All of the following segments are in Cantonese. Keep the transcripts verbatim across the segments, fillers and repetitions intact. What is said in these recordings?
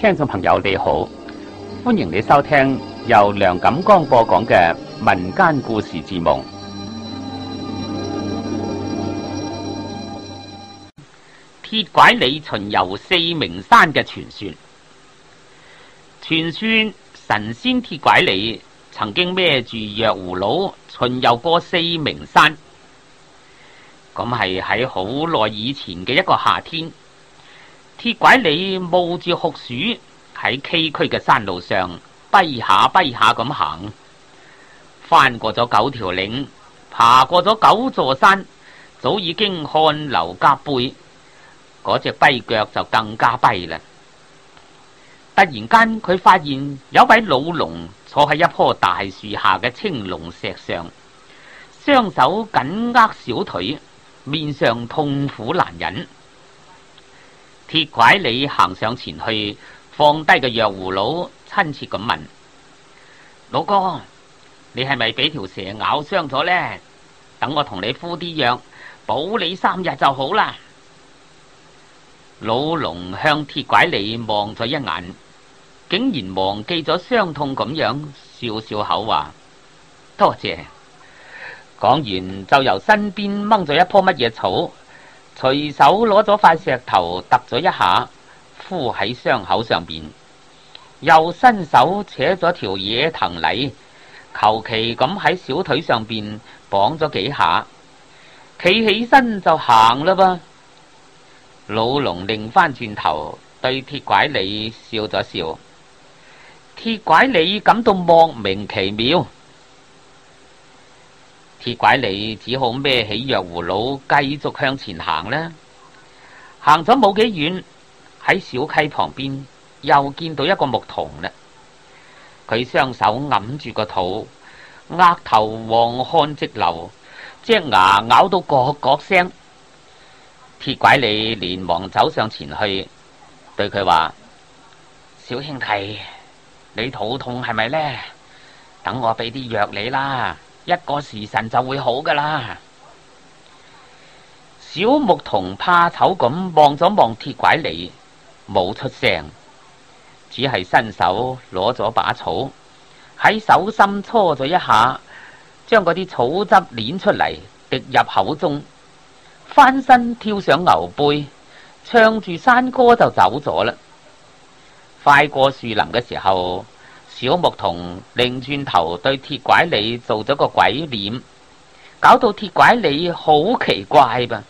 聽眾朋友你好，歡迎你收聽由梁錦光播講嘅民間故事節目。鐵拐李巡遊四明山嘅傳說。傳說神仙鐵拐李曾經孭住藥葫蘆巡遊過四明山。咁係喺好耐以前嘅一個夏天，鐵拐李冒住酷暑喺崎嶇嘅山路上跛下跛下咁行，翻過咗九條嶺，爬過咗九座山，早已經汗流浹背，嗰隻跛腳就更加跛啦。突然間佢發現有位老龍坐喺一棵大樹下嘅青龍石上，雙手緊握小腿，面上痛苦難忍。鐵拐李行上前去，放低個藥葫蘆，親切咁問：老哥，你係咪俾條蛇咬傷咗呢？等我同你敷啲藥，保你三日就好啦。老龍向鐵拐李望咗一眼，竟然忘記咗傷痛咁樣，笑笑口話：多謝。講完就由身邊掹咗一棵乜嘢草，隨手攞咗塊石頭揼咗一下，敷喺傷口上邊，又伸手扯咗條野藤泥，求其咁喺小腿上邊綁咗幾下，企起身就行啦噃。老龍擰翻轉頭對鐵拐李笑咗笑，鐵拐李感到莫名其妙。鐵拐李只好孭起藥葫蘆繼續向前行啦。行咗冇幾遠，喺小溪旁邊又見到一個牧童啦。佢雙手揞住個肚，額頭黃汗直流，隻牙咬到咯咯聲。鐵拐李連忙走上前去，對佢話：小兄弟，你肚痛係咪呢？等我俾啲藥你啦，一個時辰就會好噶啦。小牧童怕醜咁望咗望鐵拐李，冇出聲，只係伸手攞咗把草，喺手心搓咗一下，將嗰啲草汁捻出嚟滴入口中，翻身跳上牛背，唱住山歌就走咗啦。快過樹林嘅時候，小牧童擰轉頭對鐵拐李做咗個鬼臉，搞到鐵拐李好奇怪噃。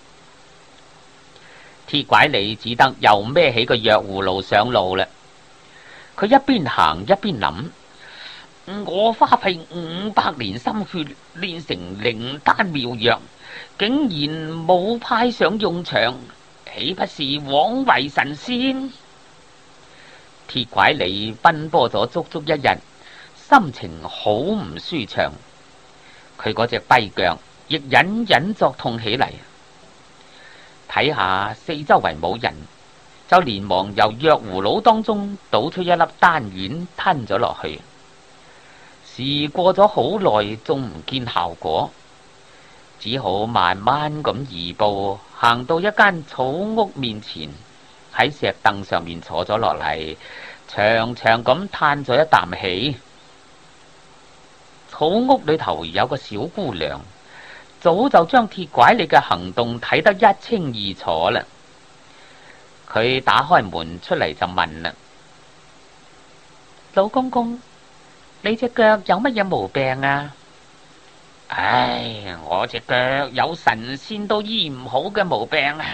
鐵拐李只得又孭起個藥葫蘆上路啦。佢一邊行一邊諗：我花費五百年心血煉成靈丹妙藥，竟然冇派上用場，豈不是枉為神仙？鐵拐李奔波咗足足一日，心情好唔舒暢。佢嗰隻跛腳亦隱隱作痛起嚟。睇下四周圍冇人，就連忙由藥葫蘆當中倒出一粒丹丸吞咗落去。事過咗好耐，仲唔見效果，只好慢慢咁移步行到一間草屋面前，喺石凳上面坐咗落嚟，長長咁嘆咗一啖氣。草屋裏頭有個小姑娘，早就將鐵拐李嘅行動睇得一清二楚啦。佢打開門出嚟就問啦：老公公，你隻腳有乜嘢毛病啊？唉，我隻腳有神仙都醫唔好嘅毛病啊！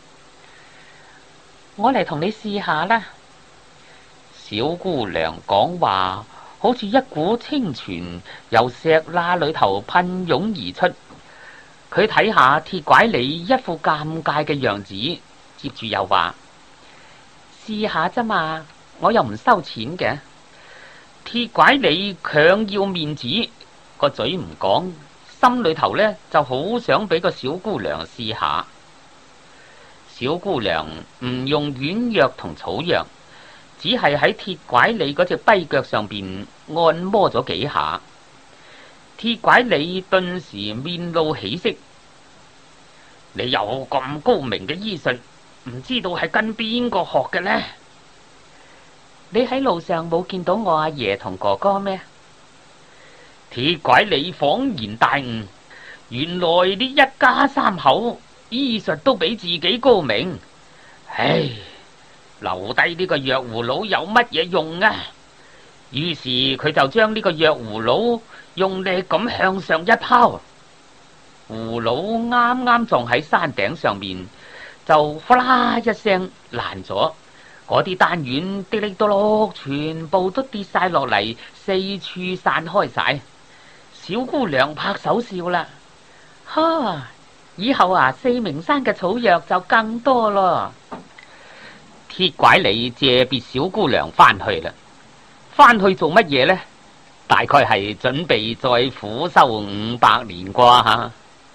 我嚟同你試下啦。小姑娘講話好似一股清泉由石罅裏頭噴湧而出。佢睇下鐵拐李一副尷尬嘅樣子，接住又話：試下啫嘛，我又唔收錢嘅。鐵拐李強要面子，個嘴唔講，心裏頭呢就好想俾個小姑娘試下。小姑娘唔用丸藥同草藥，只係喺鐵拐李嗰隻跛腳上邊按摩咗幾下。鐵拐李頓時面露喜色：你有咁高明嘅醫術，唔知道係跟邊個學嘅呢？ 你喺路上冇見到我阿爺同哥哥咩？鐵拐李恍然大悟，原來呢一家三口醫術都比自己高明。唉，留低呢個藥葫蘆有乜嘢用啊？於是佢就將呢個藥葫蘆用力咁向上一拋，葫蘆啱啱撞喺山頂上面，就呼啦一聲爛咗。嗰啲丹丸滴滴多落，全部都跌晒落嚟，四處散開晒。小姑娘拍手笑啦，哈！以後啊，四明山嘅草藥就更多咯。鐵拐李借別小姑娘翻去啦，翻去做乜嘢呢？大概係準備再苦修五百年啩吓。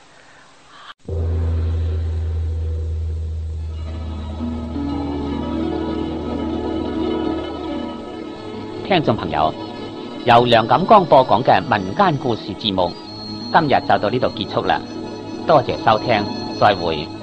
聽眾朋友，由梁錦光播講嘅民間故事節目，今日就到呢度結束啦。多謝收聽，再會。